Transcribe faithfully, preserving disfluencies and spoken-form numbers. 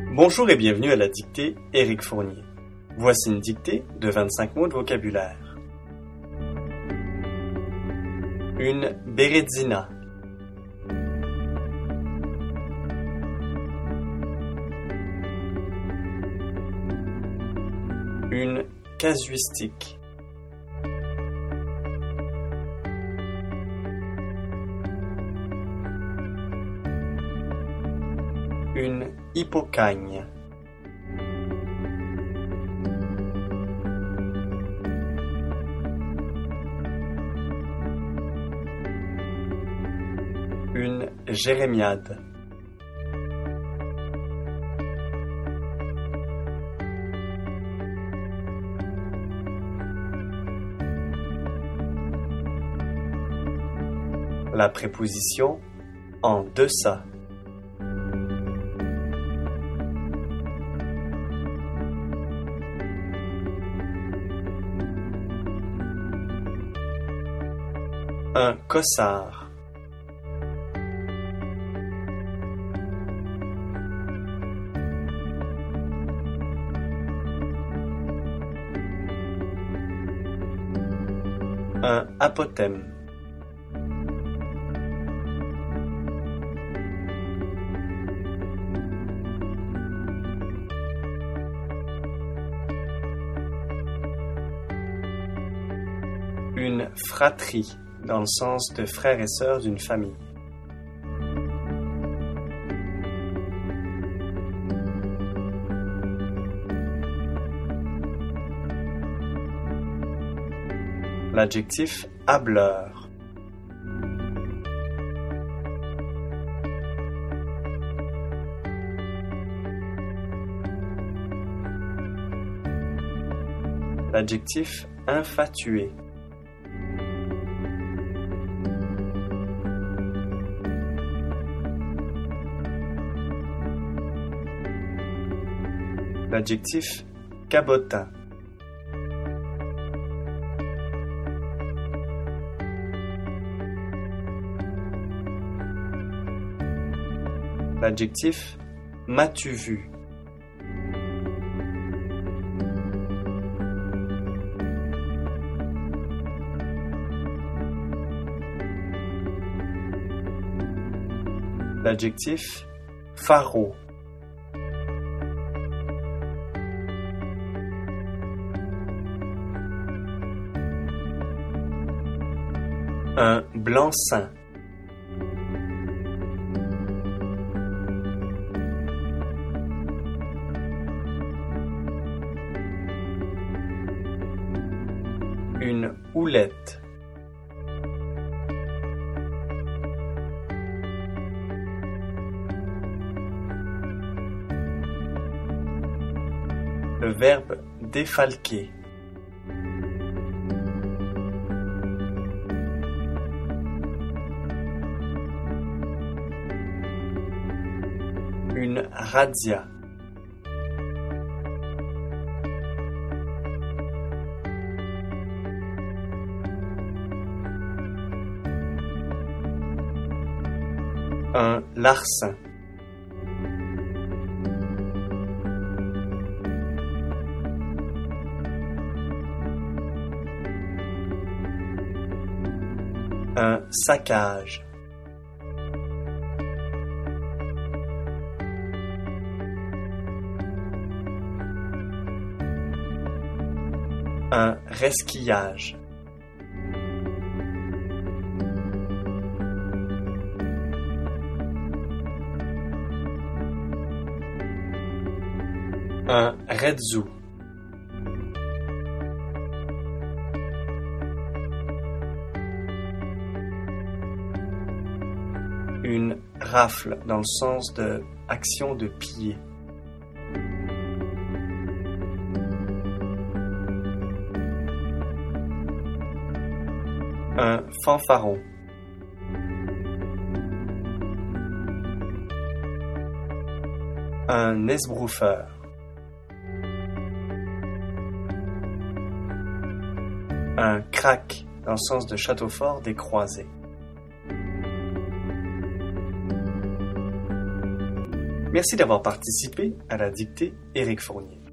Bonjour et bienvenue à la dictée Éric Fournier. Voici une dictée de vingt-cinq mots de vocabulaire. Une bérédina. Une casuistique. Une hypocagne. Une jérémiade. La préposition en deçà. Un cossard. Un apothème. Une fratrie, dans le sens de frères et sœurs d'une famille. L'adjectif hâbleur. L'adjectif infatué. L'adjectif cabotin. L'adjectif m'as-tu vu. L'adjectif faraud. Un blanc-seing. Une houlette. Le verbe défalquer. Une razzia. Un larcin. Un saccage. Un resquillage. Un redzu. Une rafle dans le sens de action de piller. Un fanfaron. Un esbroufeur. Un crack dans le sens de château fort des croisés. Merci d'avoir participé à la dictée Éric Fournier.